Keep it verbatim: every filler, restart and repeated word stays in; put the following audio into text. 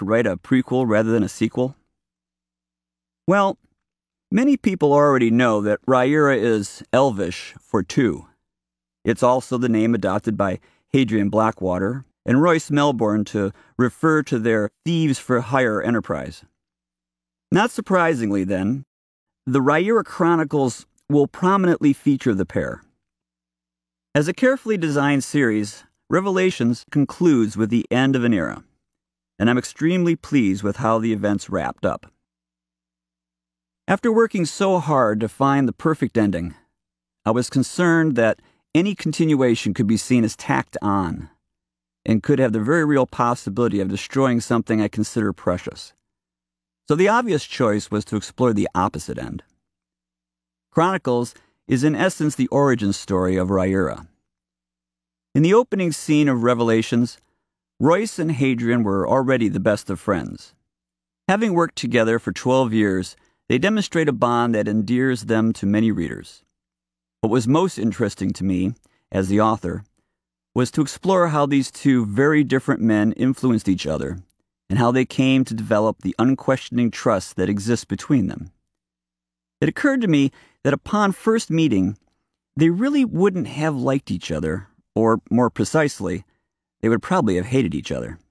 write a prequel rather than a sequel? Well, many people already know that Rhaenyra is Elvish for two. It's also the name adopted by Hadrian Blackwater and Royce Melbourne to refer to their thieves-for-hire enterprise. Not surprisingly, then, the Rhaenyra Chronicles will prominently feature the pair. As a carefully designed series, Revelations concludes with the end of an era, and I'm extremely pleased with how the events wrapped up. After working so hard to find the perfect ending, I was concerned that any continuation could be seen as tacked on and could have the very real possibility of destroying something I consider precious. So the obvious choice was to explore the opposite end. Chronicles is in essence the origin story of Rhaenyra. In the opening scene of Revelations, Royce and Hadrian were already the best of friends. Having worked together for twelve years, they demonstrate a bond that endears them to many readers. What was most interesting to me, as the author, was to explore how these two very different men influenced each other and how they came to develop the unquestioning trust that exists between them. It occurred to me that upon first meeting, they really wouldn't have liked each other, or more precisely, they would probably have hated each other.